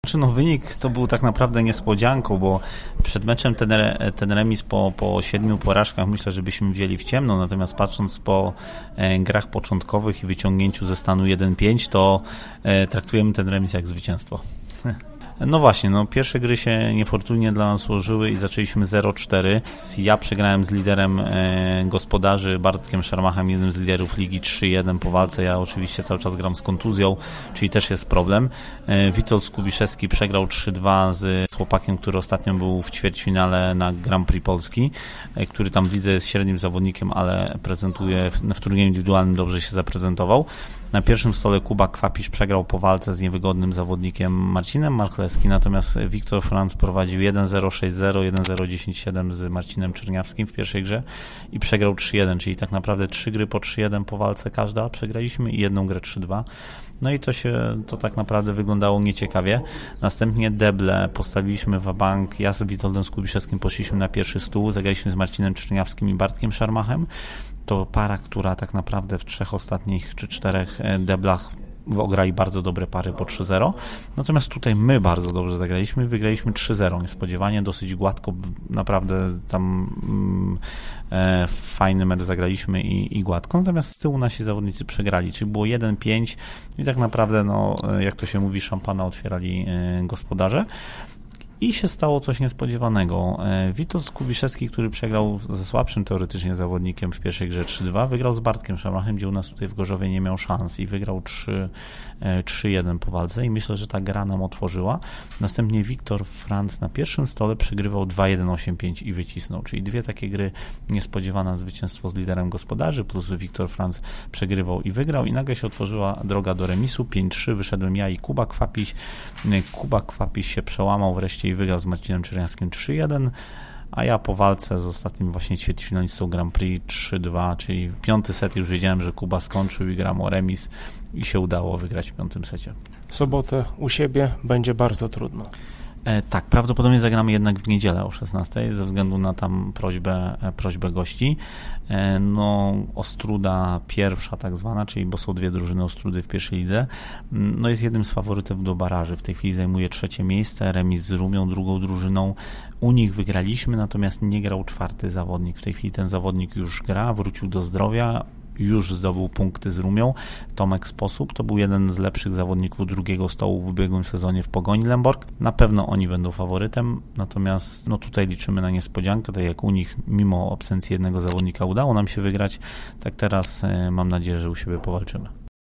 Wynik to był tak naprawdę niespodzianką, bo przed meczem ten remis po 7 porażkach myślę, że byśmy wzięli w ciemno, natomiast patrząc po grach początkowych i wyciągnięciu ze stanu 1-5, to traktujemy ten remis jak zwycięstwo. No właśnie, pierwsze gry się niefortunnie dla nas ułożyły i zaczęliśmy 0-4. Ja przegrałem z liderem gospodarzy Bartkiem Szarmachem, jednym z liderów ligi 3-1 po walce. Ja oczywiście cały czas gram z kontuzją, czyli też jest problem. Witold Skubiszewski przegrał 3-2 z chłopakiem, który ostatnio był w ćwierćfinale na Grand Prix Polski, który tam w lidze jest średnim zawodnikiem, ale prezentuje w turnieju indywidualnym dobrze się zaprezentował. Na pierwszym stole Kuba Kwapisz przegrał po walce z niewygodnym zawodnikiem Marcinem Marchlewskim, natomiast Wiktor Franz prowadził 1-0, 6-0, 1-0, 10-7 z Marcinem Czerniawskim w pierwszej grze i przegrał 3-1, czyli tak naprawdę 3 gry po 3-1 po walce każda przegraliśmy i jedną grę 3-2. No i to tak naprawdę wyglądało nieciekawie. Następnie deble postawiliśmy wabank. Ja z Witoldem Skubiszewskim poszliśmy na pierwszy stół, zagraliśmy z Marcinem Czerniawskim i Bartkiem Szarmachem. To para, która tak naprawdę w 3 ostatnich czy 4 deblach ograli bardzo dobre pary po 3-0. Natomiast tutaj my bardzo dobrze zagraliśmy, wygraliśmy 3-0 niespodziewanie, dosyć gładko, naprawdę tam fajny mecz zagraliśmy i gładko. Natomiast z tyłu nasi zawodnicy przegrali, czyli było 1-5 i tak naprawdę, jak to się mówi, szampana otwierali gospodarze. I się stało coś niespodziewanego. Witold Skubiszewski, który przegrał ze słabszym teoretycznie zawodnikiem w pierwszej grze 3-2, wygrał z Bartkiem Szarmachem, gdzie u nas tutaj w Gorzowie nie miał szans i wygrał 3-1 po walce i myślę, że ta gra nam otworzyła. Następnie Wiktor Franz na pierwszym stole przegrywał 2-1, 8-5 i wycisnął, czyli 2 takie gry niespodziewane, zwycięstwo z liderem gospodarzy, plus Wiktor Franz przegrywał i wygrał i nagle się otworzyła droga do remisu, 5-3, wyszedłem ja i Kuba Kwapiś. Kuba Kwapiś się przełamał wreszcie i wygrał z Marcinem Czerniawskim 3-1, a ja po walce z ostatnim właśnie ćwierćfinalistą Grand Prix 3-2, czyli 5. set już wiedziałem, że Kuba skończył i gram o remis i się udało wygrać w 5. secie. W sobotę u siebie będzie bardzo trudno. Tak, prawdopodobnie zagramy jednak w niedzielę o 16 ze względu na tam prośbę gości. Ostróda pierwsza tak zwana, czyli bo są 2 drużyny Ostródy w pierwszej lidze, jest jednym z faworytów do baraży. W tej chwili zajmuje 3. miejsce, remis z Rumią, drugą drużyną. U nich wygraliśmy, natomiast nie grał 4. zawodnik. W tej chwili ten zawodnik już gra, wrócił do zdrowia, już zdobył punkty z Rumią. Tomek Sposób to był jeden z lepszych zawodników drugiego stołu w ubiegłym sezonie w Pogoni Lęborg. Na pewno oni będą faworytem, natomiast tutaj liczymy na niespodziankę, tak jak u nich mimo absencji jednego zawodnika udało nam się wygrać, tak teraz mam nadzieję, że u siebie powalczymy.